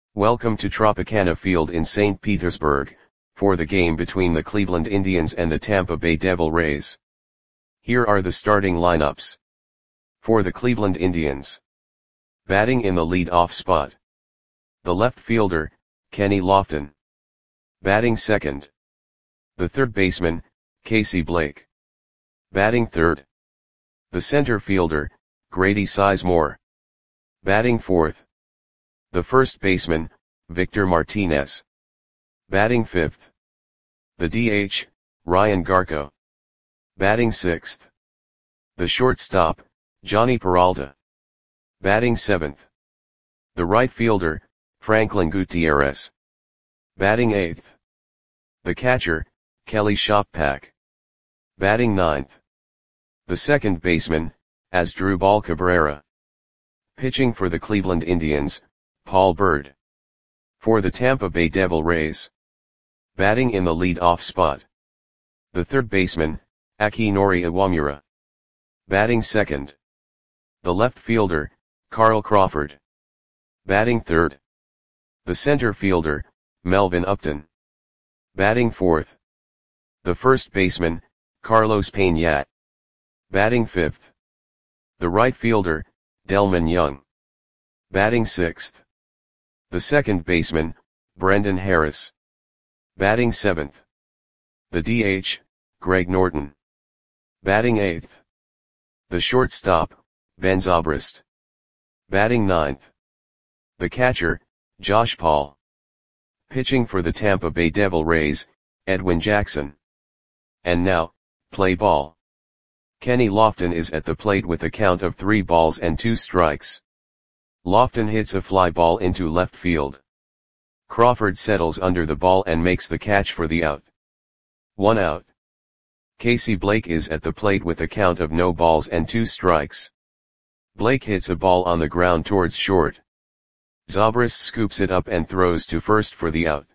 Welcome to Tropicana Field in St. Petersburg, for the game between the Cleveland Indians and the Tampa Bay Devil Rays. Here are the starting lineups. For the Cleveland Indians. Batting in the lead-off spot. The left fielder, Kenny Lofton. Batting second. The third baseman, Casey Blake. Batting third. The center fielder, Grady Sizemore. Batting fourth. The first baseman, Victor Martinez. Batting fifth. The DH, Ryan Garko. Batting sixth. The shortstop, Johnny Peralta. Batting seventh. The right fielder, Franklin Gutierrez. Batting eighth. The catcher, Kelly Shoppak. Batting ninth. The second baseman, Asdrubal Cabrera. Pitching for the Cleveland Indians, Paul Byrd. For the Tampa Bay Devil Rays. Batting in the lead-off spot. The third baseman, Akinori Iwamura. Batting second. The left fielder, Carl Crawford. Batting third. The center fielder, Melvin Upton. Batting fourth. The first baseman, Carlos Peña. Batting fifth. The right fielder, Delman Young. Batting sixth. The second baseman, Brendan Harris. Batting seventh. The DH, Greg Norton. Batting eighth. The shortstop, Ben Zobrist. Batting ninth. The catcher, Josh Paul. Pitching for the Tampa Bay Devil Rays, Edwin Jackson. And now, play ball. Kenny Lofton is at the plate with a count of 3 balls and 2 strikes. Lofton hits a fly ball into left field. Crawford settles under the ball and makes the catch for the out. 1 out. Casey Blake is at the plate with a count of no balls and 2 strikes. Blake hits a ball on the ground towards short. Zobrist scoops it up and throws to first for the out.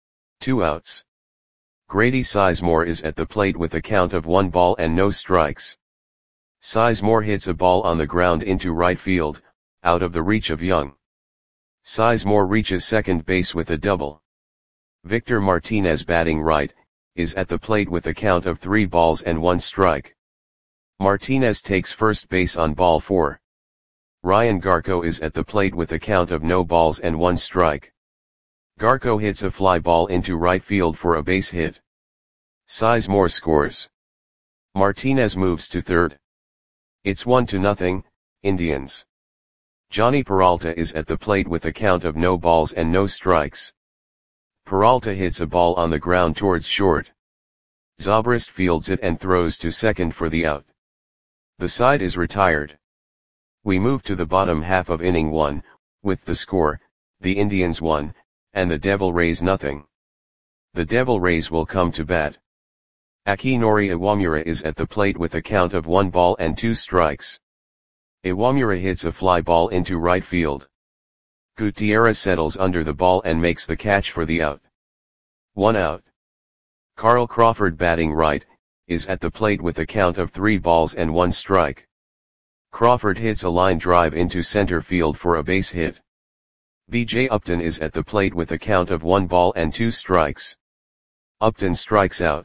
2 outs. Grady Sizemore is at the plate with a count of 1 ball and no strikes. Sizemore hits a ball on the ground into right field, out of the reach of Young. Sizemore reaches second base with a double. Victor Martinez, batting right, is at the plate with a count of 3 balls and 1 strike. Martinez takes first base on ball 4. Ryan Garko is at the plate with a count of no balls and 1 strike. Garko hits a fly ball into right field for a base hit. Sizemore scores. Martinez moves to third. It's 1-0, Indians. Johnny Peralta is at the plate with a count of no balls and no strikes. Peralta hits a ball on the ground towards short. Zobrist fields it and throws to second for the out. The side is retired. We move to the bottom half of inning 1, with the score, the Indians 1, and the Devil Rays 0. The Devil Rays will come to bat. Akinori Iwamura is at the plate with a count of 1 ball and 2 strikes. Iwamura hits a fly ball into right field. Gutierrez settles under the ball and makes the catch for the out. 1 out. Carl Crawford, batting right, is at the plate with a count of 3 balls and 1 strike. Crawford hits a line drive into center field for a base hit. B.J. Upton is at the plate with a count of 1 ball and 2 strikes. Upton strikes out.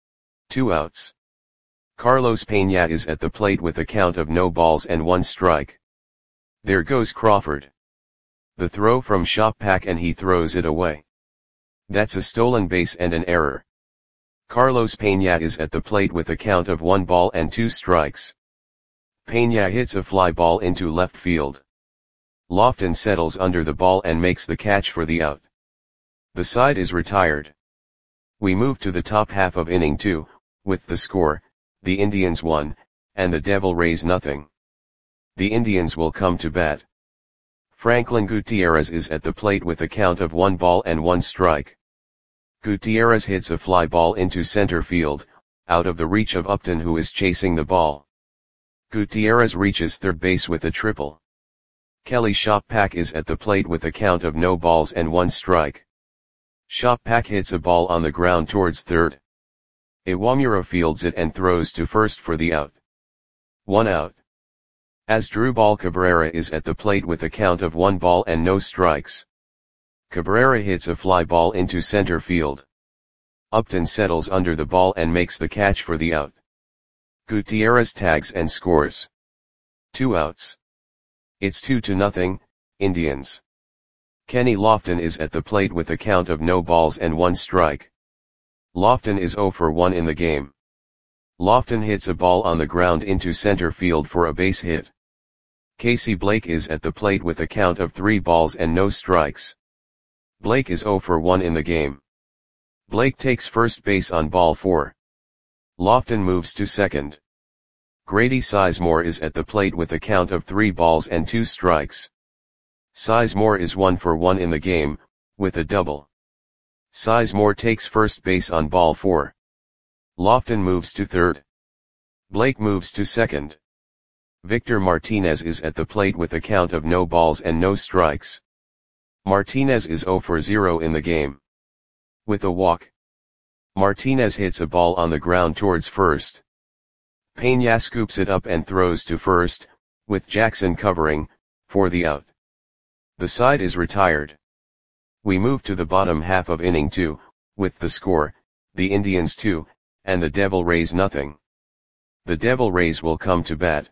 2 outs. Carlos Peña is at the plate with a count of no balls and 1 strike. There goes Crawford. The throw from Shoppak and he throws it away. That's a stolen base and an error. Carlos Peña is at the plate with a count of 1 ball and 2 strikes. Peña hits a fly ball into left field. Lofton settles under the ball and makes the catch for the out. The side is retired. We move to the top half of inning 2, with the score, the Indians 1, and the Devil Rays 0. The Indians will come to bat. Franklin Gutierrez is at the plate with a count of 1 ball and 1 strike. Gutierrez hits a fly ball into center field, out of the reach of Upton, who is chasing the ball. Gutierrez reaches third base with a triple. Kelly Shoppak is at the plate with a count of no balls and 1 strike. Shoppak hits a ball on the ground towards third. Iwamura fields it and throws to first for the out. 1 out. Asdrubal Cabrera is at the plate with a count of 1 ball and no strikes. Cabrera hits a fly ball into center field. Upton settles under the ball and makes the catch for the out. Gutierrez tags and scores. 2 outs. It's 2-0, Indians. Kenny Lofton is at the plate with a count of no balls and 1 strike. Lofton is 0 for 1 in the game. Lofton hits a ball on the ground into center field for a base hit. Casey Blake is at the plate with a count of 3 balls and no strikes. Blake is 0 for 1 in the game. Blake takes first base on ball 4. Lofton moves to second. Grady Sizemore is at the plate with a count of 3 balls and 2 strikes. Sizemore is 1 for 1 in the game, with a double. Sizemore takes first base on ball 4. Lofton moves to third. Blake moves to second. Victor Martinez is at the plate with a count of no balls and no strikes. Martinez is 0 for 0 in the game. With a walk. Martinez hits a ball on the ground towards first. Peña scoops it up and throws to first, with Jackson covering, for the out. The side is retired. We move to the bottom half of inning 2, with the score, the Indians 2, and the Devil Rays nothing. The Devil Rays will come to bat.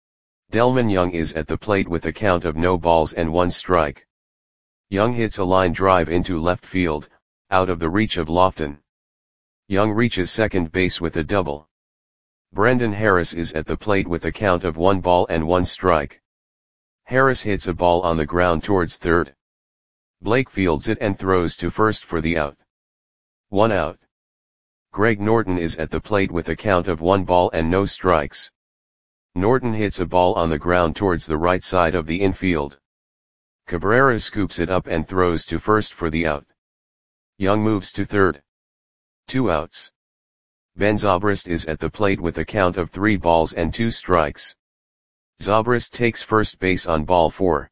Delmon Young is at the plate with a count of no balls and 1 strike. Young hits a line drive into left field, out of the reach of Lofton. Young reaches second base with a double. Brendan Harris is at the plate with a count of 1 ball and 1 strike. Harris hits a ball on the ground towards third. Blake fields it and throws to first for the out. 1 out. Greg Norton is at the plate with a count of 1 ball and no strikes. Norton hits a ball on the ground towards the right side of the infield. Cabrera scoops it up and throws to first for the out. Young moves to third. 2 outs. Ben Zobrist is at the plate with a count of 3 balls and 2 strikes. Zobrist takes first base on ball 4.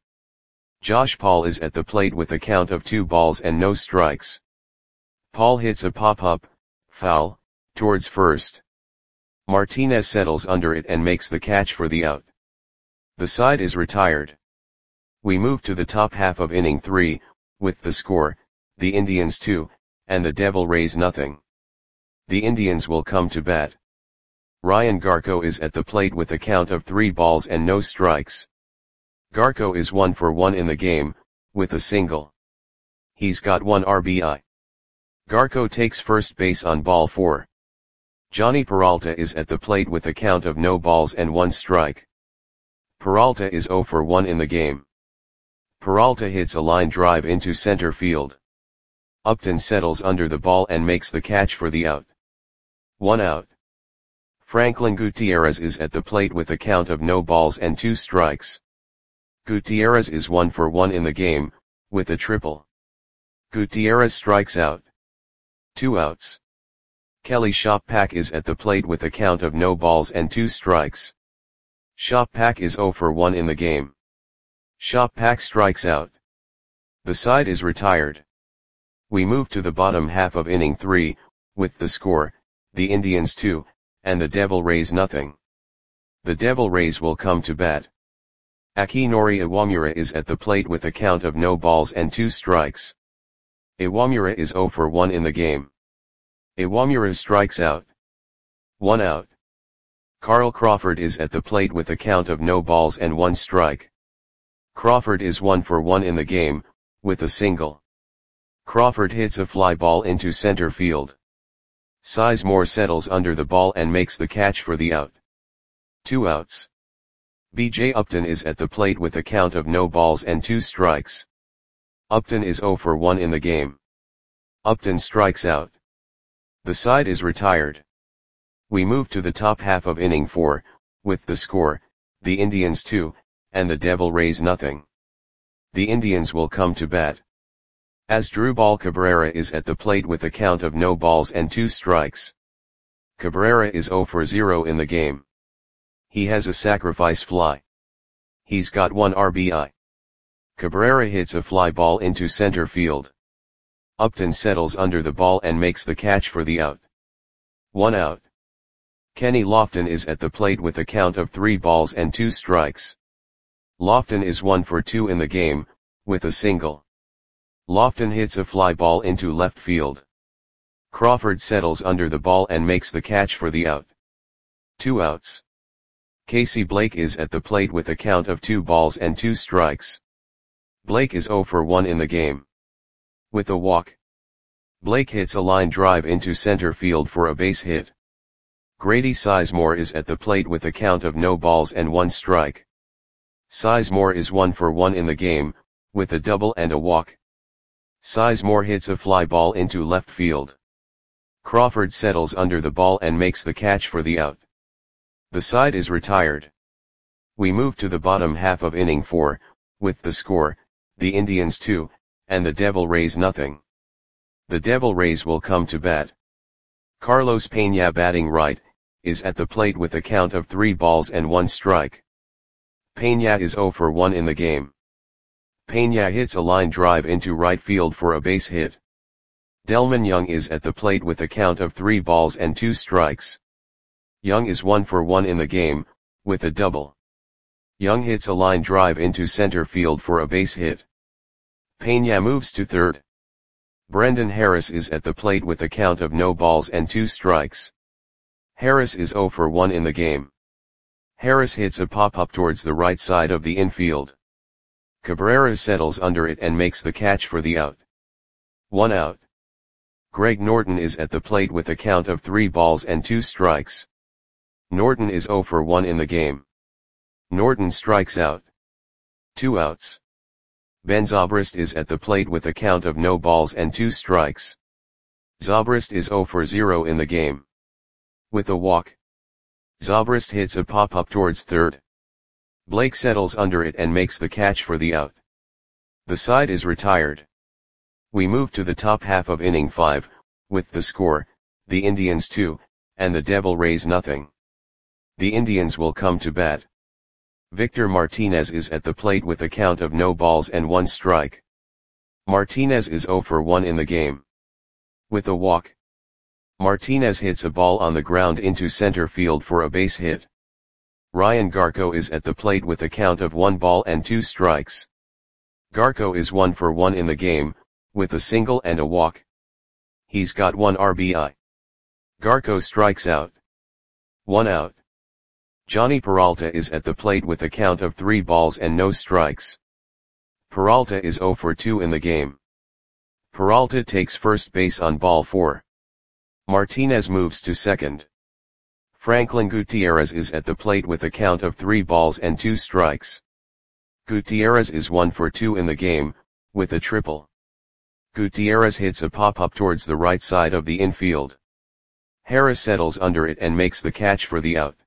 Josh Paul is at the plate with a count of 2 balls and no strikes. Paul hits a pop-up, foul, towards first. Martinez settles under it and makes the catch for the out. The side is retired. We move to the top half of inning 3, with the score, the Indians 2, and the Devil Rays nothing. The Indians will come to bat. Ryan Garco is at the plate with a count of 3 balls and no strikes. Garco is 1 for 1 in the game, with a single. He's got 1 RBI. Garco takes first base on ball 4. Johnny Peralta is at the plate with a count of no balls and 1 strike. Peralta is 0 for 1 in the game. Peralta hits a line drive into center field. Upton settles under the ball and makes the catch for the out. 1 out. Franklin Gutierrez is at the plate with a count of no balls and 2 strikes. Gutierrez is 1 for 1 in the game, with a triple. Gutierrez strikes out. 2 outs. Kelly Shoppack is at the plate with a count of no balls and 2 strikes. Shoppack is 0 for 1 in the game. Shoppack strikes out. The side is retired. We move to the bottom half of inning 3, with the score, the Indians 2, and the Devil Rays nothing. The Devil Rays will come to bat. Akinori Iwamura is at the plate with a count of no balls and 2 strikes. Iwamura is 0 for 1 in the game. Iwamura strikes out. 1 out. Carl Crawford is at the plate with a count of no balls and 1 strike. Crawford is 1 for 1 in the game, with a single. Crawford hits a fly ball into center field. Sizemore settles under the ball and makes the catch for the out. 2 outs. B.J. Upton is at the plate with a count of no balls and 2 strikes. Upton is 0 for 1 in the game. Upton strikes out. The side is retired. We move to the top half of inning 4, with the score, the Indians 2, and the Devil Rays nothing. The Indians will come to bat. Asdrubal Cabrera is at the plate with a count of no balls and 2 strikes. Cabrera is 0 for 0 in the game. He has a sacrifice fly. He's got 1 RBI. Cabrera hits a fly ball into center field. Upton settles under the ball and makes the catch for the out. 1 out. Kenny Lofton is at the plate with a count of 3 balls and 2 strikes. Lofton is 1 for 2 in the game, with a single. Lofton hits a fly ball into left field. Crawford settles under the ball and makes the catch for the out. 2 outs. Casey Blake is at the plate with a count of 2 balls and 2 strikes. Blake is 0 for 1 in the game. With a walk, Blake hits a line drive into center field for a base hit. Grady Sizemore is at the plate with a count of no balls and 1 strike. Sizemore is 1 for 1 in the game, with a double and a walk. Sizemore hits a fly ball into left field. Crawford settles under the ball and makes the catch for the out. The side is retired. We move to the bottom half of inning 4, with the score, the Indians 2, and the Devil Rays nothing. The Devil Rays will come to bat. Carlos Peña, batting right, is at the plate with a count of 3 balls and 1 strike. Peña is 0 for 1 in the game. Peña hits a line drive into right field for a base hit. Delmon Young is at the plate with a count of 3 balls and 2 strikes. Young is 1 for 1 in the game, with a double. Young hits a line drive into center field for a base hit. Peña moves to third. Brendan Harris is at the plate with a count of no balls and 2 strikes. Harris is 0 for 1 in the game. Harris hits a pop-up towards the right side of the infield. Cabrera settles under it and makes the catch for the out. 1 out. Greg Norton is at the plate with a count of 3 balls and 2 strikes. Norton is 0 for 1 in the game. Norton strikes out. 2 outs. Ben Zobrist is at the plate with a count of no balls and 2 strikes. Zobrist is 0 for 0 in the game. With a walk, Zobrist hits a pop-up towards third. Blake settles under it and makes the catch for the out. The side is retired. We move to the top half of inning 5, with the score, the Indians 2, and the Devil Rays nothing. The Indians will come to bat. Victor Martinez is at the plate with a count of no balls and 1 strike. Martinez is 0 for 1 in the game. With a walk, Martinez hits a ball on the ground into center field for a base hit. Ryan Garco is at the plate with a count of 1 ball and 2 strikes. Garco is 1 for 1 in the game, with a single and a walk. He's got 1 RBI. Garco strikes out. 1 out. Johnny Peralta is at the plate with a count of 3 balls and no strikes. Peralta is 0 for 2 in the game. Peralta takes first base on ball 4. Martinez moves to second. Franklin Gutierrez is at the plate with a count of 3 balls and 2 strikes. Gutierrez is 1 for 2 in the game, with a triple. Gutierrez hits a pop-up towards the right side of the infield. Harris settles under it and makes the catch for the out.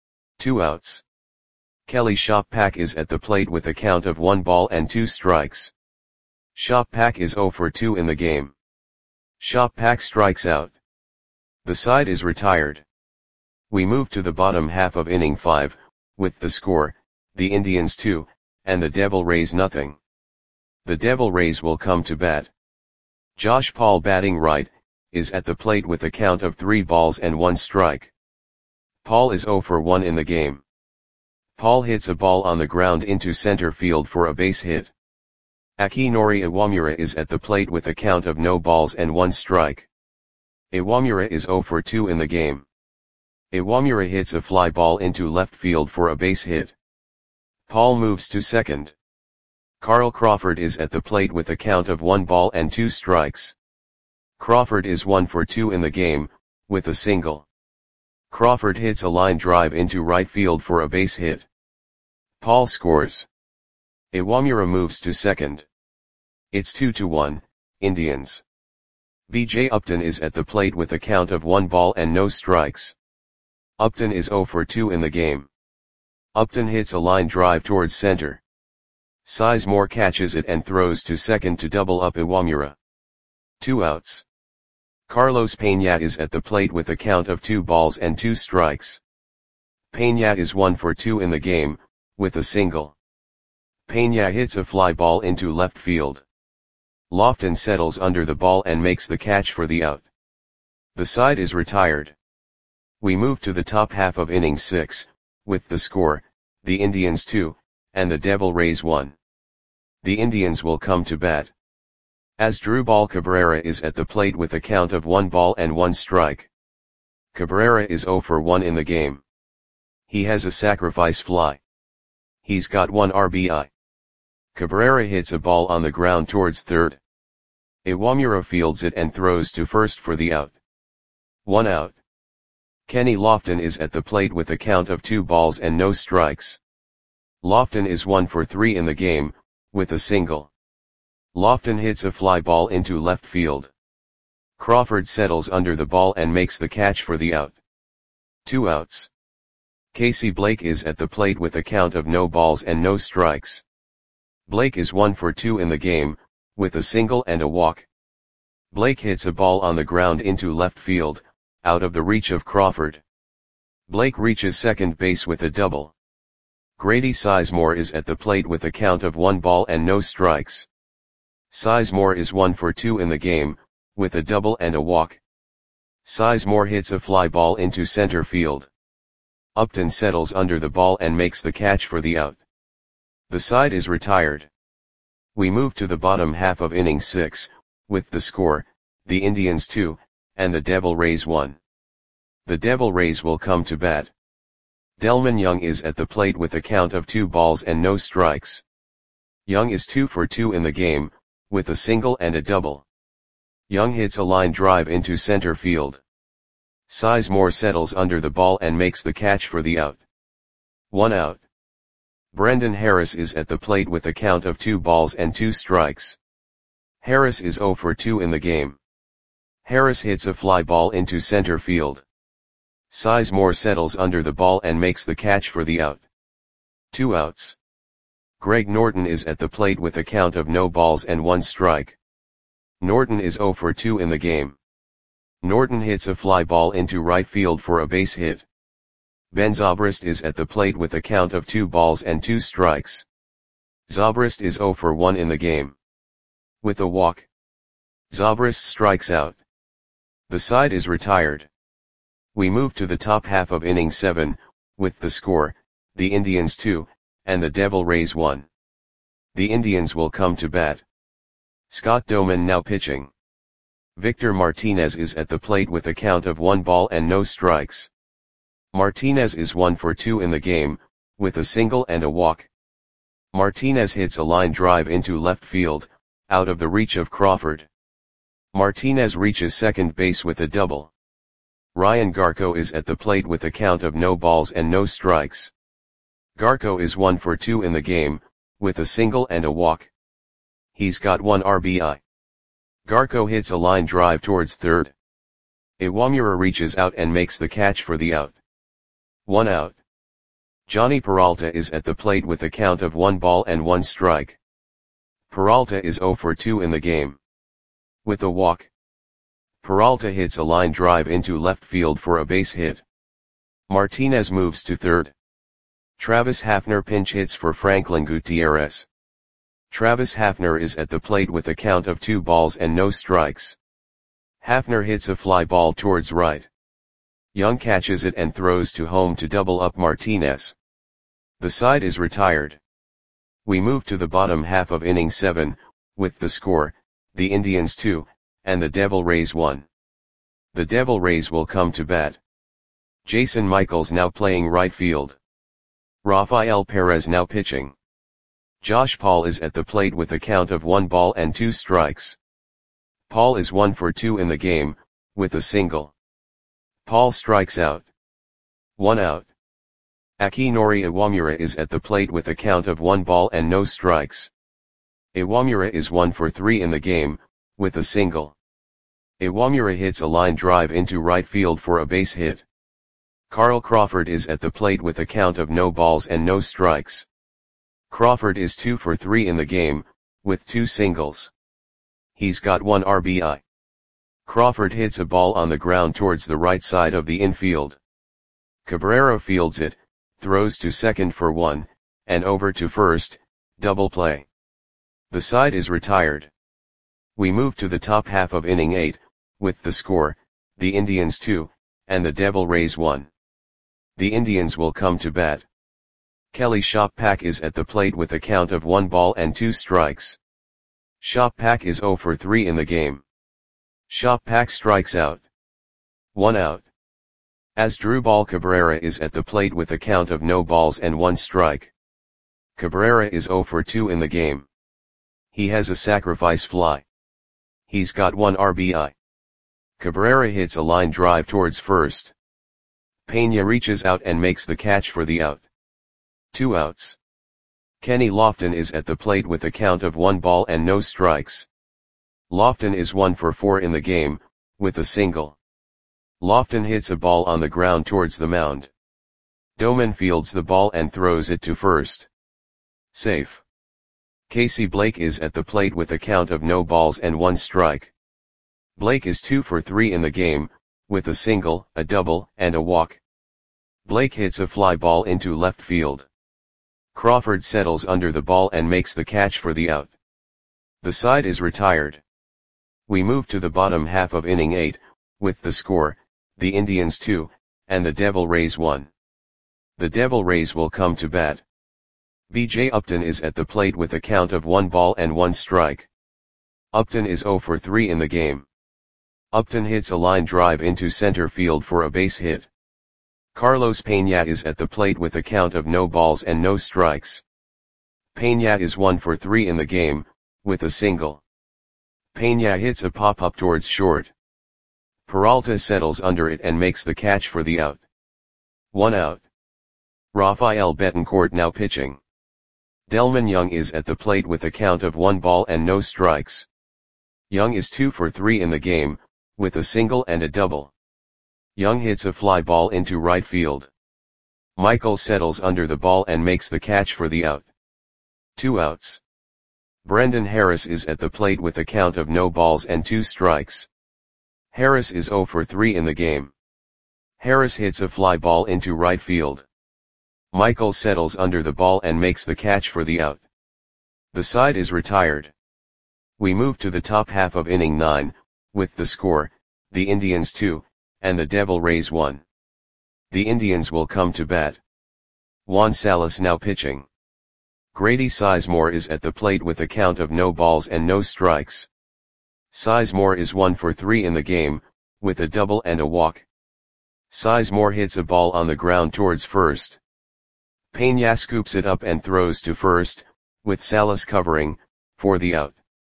2 outs. Kelly Shoppack is at the plate with a count of 1 ball and 2 strikes. Shoppack is 0 for 2 in the game. Shoppack strikes out. The side is retired. We move to the bottom half of inning 5, with the score, the Indians 2, and the Devil Rays nothing. The Devil Rays will come to bat. Josh Paul, batting right, is at the plate with a count of 3 balls and 1 strike. Paul is 0 for 1 in the game. Paul hits a ball on the ground into center field for a base hit. Akinori Iwamura is at the plate with a count of no balls and 1 strike. Iwamura is 0 for 2 in the game. Iwamura hits a fly ball into left field for a base hit. Paul moves to second. Carl Crawford is at the plate with a count of 1 ball and 2 strikes. Crawford is 1 for 2 in the game, with a single. Crawford hits a line drive into right field for a base hit. Paul scores. Iwamura moves to second. It's 2-1, Indians. B.J. Upton is at the plate with a count of 1 ball and no strikes. Upton is 0 for 2 in the game. Upton hits a line drive towards center. Sizemore catches it and throws to second to double up Iwamura. 2 outs. Carlos Peña is at the plate with a count of 2 balls and 2 strikes. Peña is 1 for 2 in the game, with a single. Peña hits a fly ball into left field. Lofton settles under the ball and makes the catch for the out. The side is retired. We move to the top half of inning 6, with the score, the Indians 2, and the Devil Rays 1. The Indians will come to bat. Asdrubal Cabrera is at the plate with a count of 1 ball and 1 strike. Cabrera is 0 for 1 in the game. He has a sacrifice fly. He's got 1 RBI. Cabrera hits a ball on the ground towards third. Iwamura fields it and throws to first for the out. 1 out. Kenny Lofton is at the plate with a count of 2 balls and no strikes. Lofton is 1 for 3 in the game, with a single. Lofton hits a fly ball into left field. Crawford settles under the ball and makes the catch for the out. 2 outs. Casey Blake is at the plate with a count of no balls and no strikes. Blake is 1 for 2 in the game, with a single and a walk. Blake hits a ball on the ground into left field, out of the reach of Crawford. Blake reaches second base with a double. Grady Sizemore is at the plate with a count of 1 ball and no strikes. Sizemore is 1 for 2 in the game, with a double and a walk. Sizemore hits a fly ball into center field. Upton settles under the ball and makes the catch for the out. The side is retired. We move to the bottom half of inning 6, with the score, the Indians 2, and the Devil Rays 1. The Devil Rays will come to bat. Delmon Young is at the plate with a count of 2 balls and no strikes. Young is 2 for 2 in the game, with a single and a double. Young hits a line drive into center field. Sizemore settles under the ball and makes the catch for the out. 1 out. Brendan Harris is at the plate with a count of 2 balls and 2 strikes. Harris is 0 for 2 in the game. Harris hits a fly ball into center field. Sizemore settles under the ball and makes the catch for the out. 2 outs. Greg Norton is at the plate with a count of no balls and 1 strike. Norton is 0 for 2 in the game. Norton hits a fly ball into right field for a base hit. Ben Zobrist is at the plate with a count of 2 balls and 2 strikes. Zobrist is 0 for 1 in the game. With a walk, Zobrist strikes out. The side is retired. We move to the top half of inning 7, with the score, the Indians 2, and the Devil Rays 1. The Indians will come to bat. Scott Doman now pitching. Victor Martinez is at the plate with a count of 1 ball and no strikes. Martinez is 1 for 2 in the game, with a single and a walk. Martinez hits a line drive into left field, out of the reach of Crawford. Martinez reaches second base with a double. Ryan Garco is at the plate with a count of no balls and no strikes. Garco is 1 for 2 in the game, with a single and a walk. He's got 1 RBI. Garco hits a line drive towards third. Iwamura reaches out and makes the catch for the out. 1 out. Johnny Peralta is at the plate with a count of 1 ball and 1 strike. Peralta is 0 for 2 in the game. With a walk, Peralta hits a line drive into left field for a base hit. Martinez moves to third. Travis Hafner pinch hits for Franklin Gutierrez. Travis Hafner is at the plate with a count of 2 balls and no strikes. Hafner hits a fly ball towards right. Young catches it and throws to home to double up Martinez. The side is retired. We move to the bottom half of inning 7, with the score, the Indians 2, and the Devil Rays 1. The Devil Rays will come to bat. Jason Michaels now playing right field. Rafael Perez now pitching. Josh Paul is at the plate with a count of 1 ball and 2 strikes. Paul is 1 for 2 in the game, with a single. Paul strikes out. 1 out. Akinori Iwamura is at the plate with a count of 1 ball and no strikes. Iwamura is 1 for 3 in the game, with a single. Iwamura hits a line drive into right field for a base hit. Carl Crawford is at the plate with a count of no balls and no strikes. Crawford is 2 for 3 in the game, with 2 singles. He's got 1 RBI. Crawford hits a ball on the ground towards the right side of the infield. Cabrera fields it, throws to second for 1, and over to first, double play. The side is retired. We move to the top half of inning 8, with the score, the Indians 2, and the Devil Rays 1. The Indians will come to bat. Kelly Shoppak is at the plate with a count of 1 ball and 2 strikes. Shoppak is 0 for 3 in the game. Shoppak strikes out. 1 out. Asdrubal Cabrera is at the plate with a count of no balls and 1 strike. Cabrera is 0 for 2 in the game. He has a sacrifice fly. He's got 1 RBI. Cabrera hits a line drive towards first. Peña reaches out and makes the catch for the out. 2 outs. Kenny Lofton is at the plate with a count of 1 ball and no strikes. Lofton is 1 for 4 in the game, with a single. Lofton hits a ball on the ground towards the mound. Doman fields the ball and throws it to first. Safe. Casey Blake is at the plate with a count of no balls and 1 strike. Blake is 2 for 3 in the game, with a single, a double, and a walk. Blake hits a fly ball into left field. Crawford settles under the ball and makes the catch for the out. The side is retired. We move to the bottom half of inning 8, with the score, the Indians 2, and the Devil Rays 1. The Devil Rays will come to bat. B.J. Upton is at the plate with a count of 1 ball and 1 strike. Upton is 0 for 3 in the game. Upton hits a line drive into center field for a base hit. Carlos Peña is at the plate with a count of no balls and no strikes. Peña is 1 for 3 in the game, with a single. Peña hits a pop-up towards short. Peralta settles under it and makes the catch for the out. 1 out. Rafael Betancourt now pitching. Delman Young is at the plate with a count of 1 ball and no strikes. Young is 2 for 3 in the game, with a single and a double. Young hits a fly ball into right field. Michael settles under the ball and makes the catch for the out. 2 outs. Brendan Harris is at the plate with a count of no balls and 2 strikes. Harris is 0 for 3 in the game. Harris hits a fly ball into right field. Michael settles under the ball and makes the catch for the out. The side is retired. We move to the top half of inning 9, with the score, the Indians 2, and the Devil Rays 1. The Indians will come to bat. Juan Salas now pitching. Grady Sizemore is at the plate with a count of no balls and no strikes. Sizemore is 1 for 3 in the game, with a double and a walk. Sizemore hits a ball on the ground towards first. Peña scoops it up and throws to first, with Salas covering, for the out.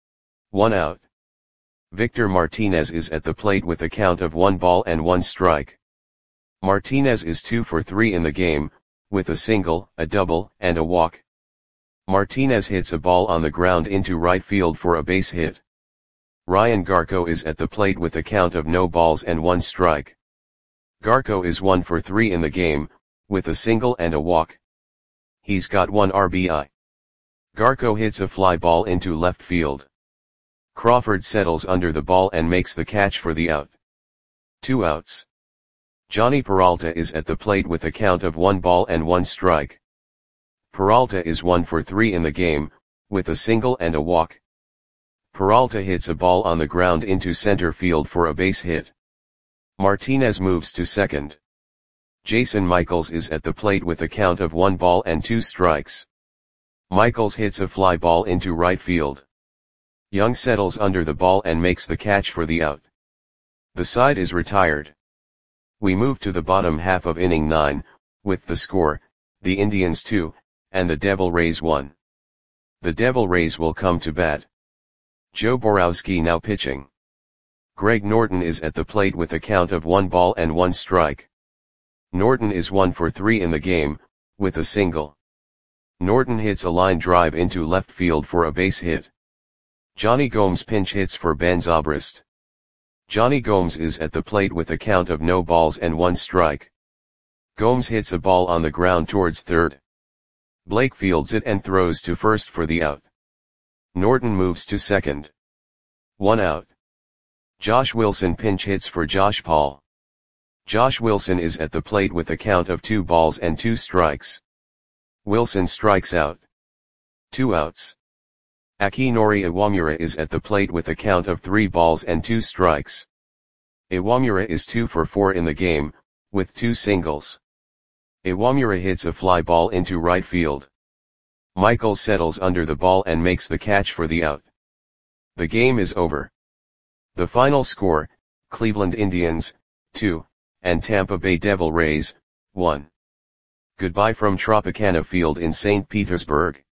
1 out. Victor Martinez is at the plate with a count of 1 ball and 1 strike. Martinez is 2 for 3 in the game, with a single, a double, and a walk. Martinez hits a ball on the ground into right field for a base hit. Ryan Garco is at the plate with a count of no balls and 1 strike. Garco is 1 for 3 in the game, with a single and a walk. He's got 1 RBI. Garco hits a fly ball into left field. Crawford settles under the ball and makes the catch for the out. 2 outs. Johnny Peralta is at the plate with a count of 1 ball and 1 strike. Peralta is 1 for 3 in the game, with a single and a walk. Peralta hits a ball on the ground into center field for a base hit. Martinez moves to second. Jason Michaels is at the plate with a count of 1 ball and 2 strikes. Michaels hits a fly ball into right field. Young settles under the ball and makes the catch for the out. The side is retired. We move to the bottom half of inning 9, with the score, the Indians 2, and the Devil Rays 1. The Devil Rays will come to bat. Joe Borowski now pitching. Greg Norton is at the plate with a count of 1 ball and 1 strike. Norton is 1 for 3 in the game, with a single. Norton hits a line drive into left field for a base hit. Johnny Gomes pinch hits for Ben Zobrist. Johnny Gomes is at the plate with a count of no balls and 1 strike. Gomes hits a ball on the ground towards third. Blake fields it and throws to first for the out. Norton moves to second. 1 out. Josh Wilson pinch hits for Josh Paul. Josh Wilson is at the plate with a count of 2 balls and 2 strikes. Wilson strikes out. 2 outs. Akinori Iwamura is at the plate with a count of 3 balls and 2 strikes. Iwamura is 2 for 4 in the game, with 2 singles. Iwamura hits a fly ball into right field. Michael settles under the ball and makes the catch for the out. The game is over. The final score, Cleveland Indians, 2, and Tampa Bay Devil Rays, 1. Goodbye from Tropicana Field in St. Petersburg.